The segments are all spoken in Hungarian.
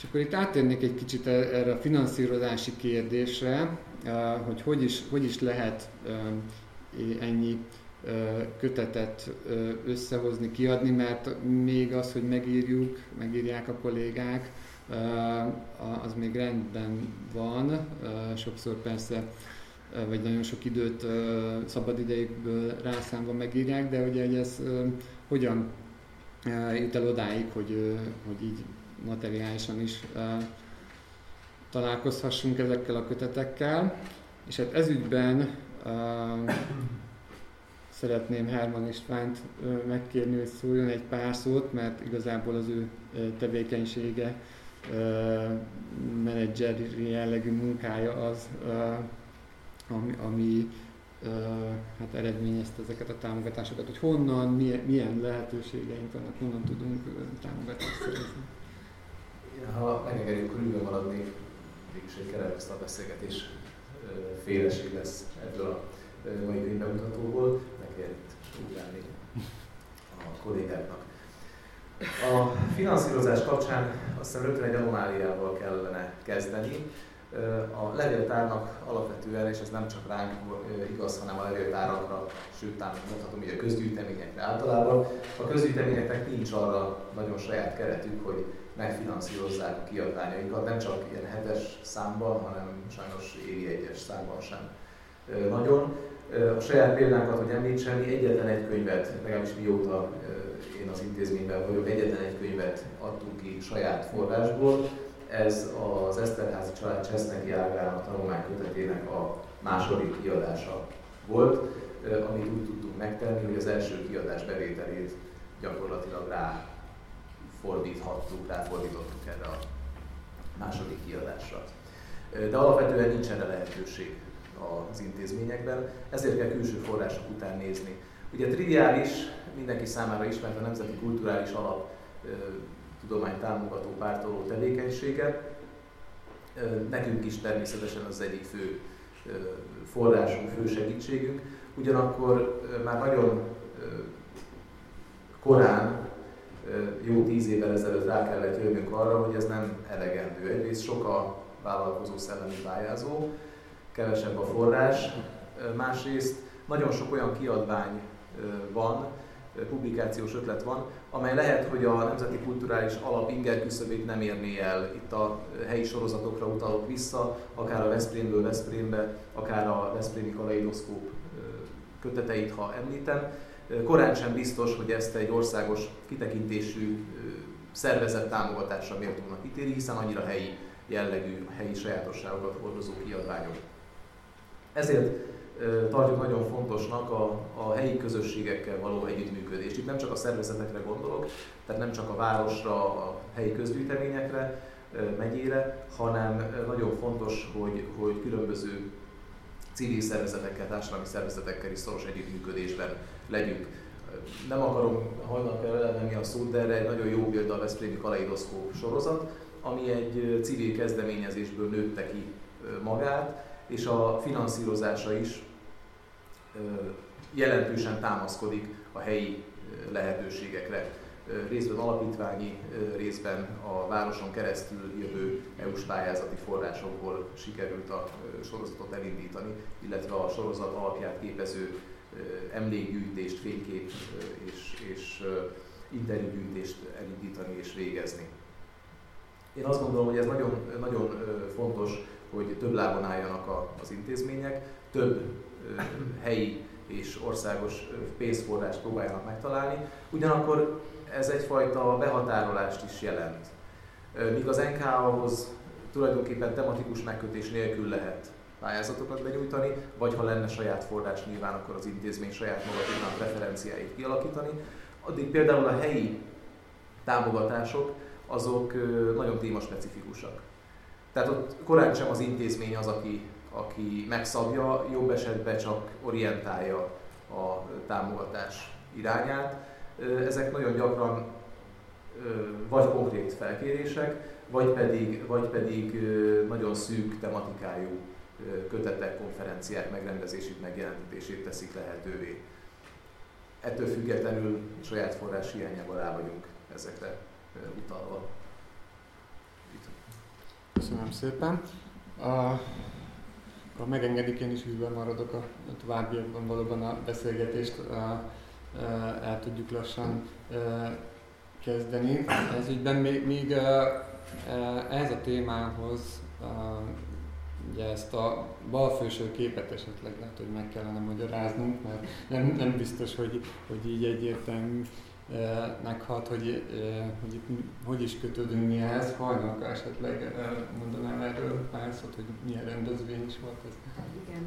És akkor itt áttérnék egy kicsit erre a finanszírozási kérdésre, hogy is lehet ennyi kötetet összehozni, kiadni, mert még az, hogy megírják a kollégák, az még rendben van. Sokszor persze, vagy nagyon sok időt, szabad idejükből rászámva megírják, de ugye ez hogyan jut el odáig, hogy így materiálisan is találkozhassunk ezekkel a kötetekkel. És hát ezügyben szeretném Herman Istvánt megkérni, hogy szóljon egy pár szót, mert igazából az ő tevékenysége, menedzseri jellegű munkája az, ami hát eredményezte ezeket a támogatásokat, hogy honnan, milyen lehetőségeink vannak, honnan tudunk támogatást szerezni. Ha megengedjük, akkor ülve maradni, mégis egy kerekasztal beszélgetés féleség lesz ebből a mai könyvbemutatóból, ne kell itt ugrálni a kollégáknak. A finanszírozás kapcsán azt hiszem rögtön egy anomáliával kellene kezdeni. A levéltárnak alapvetően, és ez nem csak ránk igaz, hanem a levéltárakra, sőt, mondhatom így a közgyűjteményekre általában. A közgyűjteményeknek nincs arra nagyon saját keretük, hogy megfinanszírozzák a kiadványaikat, nem csak ilyen hetes számban, hanem sajnos évi egyes számban sem nagyon. A saját példánkat, hogy említsem, mi egyetlen egy könyvet, legalábbis mióta én az intézményben vagyok, egyetlen egy könyvet adtunk ki saját forrásból. Ez az Eszterházy család Cseszneky ágának tanulmánykötetének a második kiadása volt, amit úgy tudtunk megtenni, hogy az első kiadás bevételét gyakorlatilag ráfordítottuk erre a második kiadásra. De alapvetően nincs erre lehetőség az intézményekben, ezért kell külső források után nézni. Ugye triviális, mindenki számára ismert a Nemzeti Kulturális Alap tudomány támogató pártoló tevékenysége. Nekünk is természetesen az egyik fő forrásunk, fő segítségünk. Ugyanakkor már nagyon korán, jó 10 évvel ezelőtt rá kellett jönnünk arra, hogy ez nem elegendő. Egyrészt sok a vállalkozó szellemi pályázó, kevesebb a forrás. Másrészt nagyon sok olyan kiadvány van, publikációs ötlet van, amely lehet, hogy a Nemzeti Kulturális Alap inger küszöbét nem érné el. Itt a helyi sorozatokra utalok vissza, akár a Veszprémből Veszprémbe, akár a Veszprémi Kaleidoszkóp köteteit, ha említem. Korán sem biztos, hogy ezt egy országos kitekintésű szervezet támogatásra méltónak ítéli, hiszen annyira helyi jellegű, helyi sajátosságokat hordozó kiadványok. Ezért tartjuk nagyon fontosnak a helyi közösségekkel való együttműködést. Itt nem csak a szervezetekre gondolok, tehát nem csak a városra, a helyi közgyűjteményekre, megyére, hanem nagyon fontos, hogy különböző civil szervezetekkel, társadalmi szervezetekkel is szoros együttműködésben legyünk. Nem akarom hajnalkor elvenni a szót, de erre egy nagyon jó példa a Veszprémi Kaleidoszkóp sorozat, ami egy civil kezdeményezésből nőtte ki magát, és a finanszírozása is jelentősen támaszkodik a helyi lehetőségekre. Részben alapítványi, részben a városon keresztül jövő EU-s pályázati forrásokból sikerült a sorozatot elindítani, illetve a sorozat alapját képező emlékgyűjtést, fénykép és interjúgyűjtést elindítani és végezni. Én azt gondolom, hogy ez nagyon, nagyon fontos, hogy több lábon álljanak az intézmények, több helyi és országos pénzforrást próbáljanak megtalálni. Ugyanakkor ez egyfajta behatárolást is jelent. Míg az NKA-hoz tulajdonképpen tematikus megkötés nélkül lehet pályázatokat benyújtani, vagy ha lenne saját forrás nyilván, akkor az intézmény saját maga tudná preferenciáit kialakítani. Addig például a helyi támogatások azok nagyon témaspecifikusak. Tehát ott korán sem az intézmény az, aki megszabja, jobb esetben csak orientálja a támogatás irányát. Ezek nagyon gyakran vagy konkrét felkérések, vagy pedig nagyon szűk tematikájú kötetek, konferenciák megrendezését, megjelentetését teszik lehetővé. Ettől függetlenül saját forrás hiányában rá vagyunk ezekre utalva. szépen. Ha megengedik, én is hűvön maradok a továbbiakban, valóban a beszélgetést el tudjuk lassan kezdeni. Ez ügyben még ehhez a témához ugye ezt a balfőső képet esetleg lehet, hogy meg kellene magyaráznunk, mert nem biztos, hogy így egyértelműnek hat, hogy hogy is kötődünk mi ehhez. Hajnalka esetleg mondanám erről pár szót, hogy milyen rendezvény is volt ez. Igen.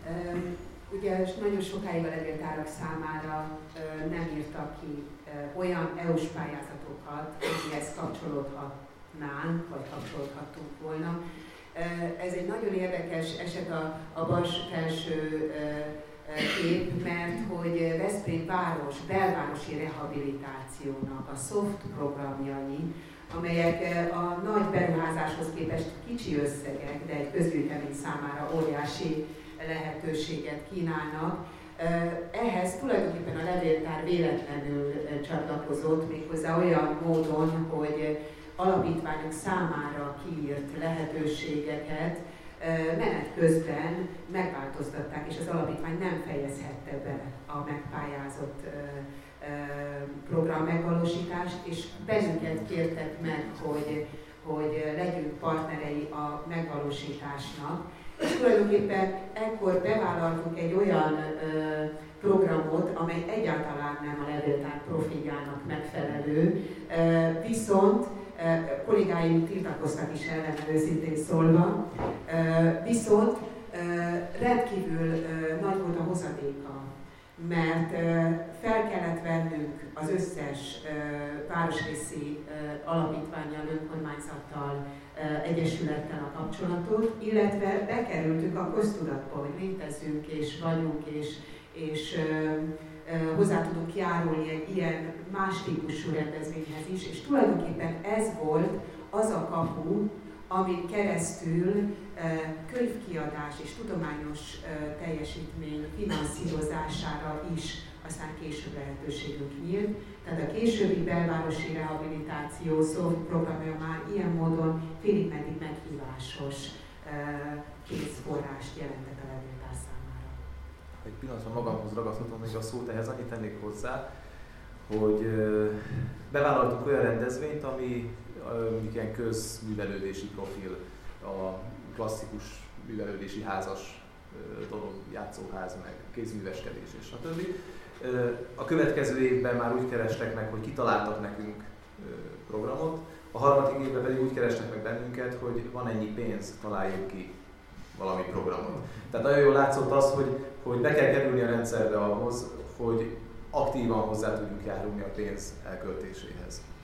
Ugye nagyon sokáig a levéltárak számára nem írtak ki olyan EU-s pályázatokat, hogy mihez kapcsolódhatnánk, vagy kapcsolódhattunk volna. Ez egy nagyon érdekes eset a bals-felső kép, mert hogy Veszprém város belvárosi rehabilitációnak a soft programjai, amelyek a nagy beruházáshoz képest kicsi összegek, de egy közgyűjtemény számára óriási lehetőséget kínálnak. Ehhez tulajdonképpen a levéltár véletlenül csatlakozott, méghozzá olyan módon, hogy alapítványok számára kiírt lehetőségeket menet közben megváltoztatták, és az alapítvány nem fejezhette be a megpályázott program megvalósítást, és bennünket kértek meg, hogy legyünk partnerei a megvalósításnak. És tulajdonképpen ekkor bevállaltunk egy olyan programot, amely egyáltalán nem a levéltár profiljának megfelelő, viszont kollégáim tiltakoztak is ellene, őszintén szólva, viszont rendkívül nagy volt a hozadéka, mert fel kellett vennünk az összes városrészi alapítvánnyal, önkormányzattal, egyesülettel a kapcsolatot, illetve bekerültünk a köztudatba, hogy létezünk és vagyunk, és hozzá tudunk járulni egy ilyen más típusú rendezvényhez is, és tulajdonképpen ez volt az a kapu, amin keresztül könyvkiadás és tudományos teljesítmény finanszírozására is aztán később lehetőségünk nyílt. Tehát a későbbi belvárosi rehabilitáció soft programja már ilyen módon félig meddig meghívásos pénzforrást jelentett a levéltár számára. Egy pillanatban magamhoz ragadhatom még a szót, ehhez annyit tennék hozzá, hogy bevállaltunk olyan rendezvényt, ami ilyen közművelődési profil, a klasszikus művelődési házas dolog, játszóház, meg kézműveskedés és stb. A következő évben már úgy kerestek meg, hogy kitaláltak nekünk programot, a harmadik évben pedig úgy kerestek meg bennünket, hogy van ennyi pénz, találjunk ki valami programot. Tehát nagyon jól látszott az, hogy be kell kerülni a rendszerbe ahhoz, hogy aktívan hozzá tudjunk járulni a pénz elköltéséhez.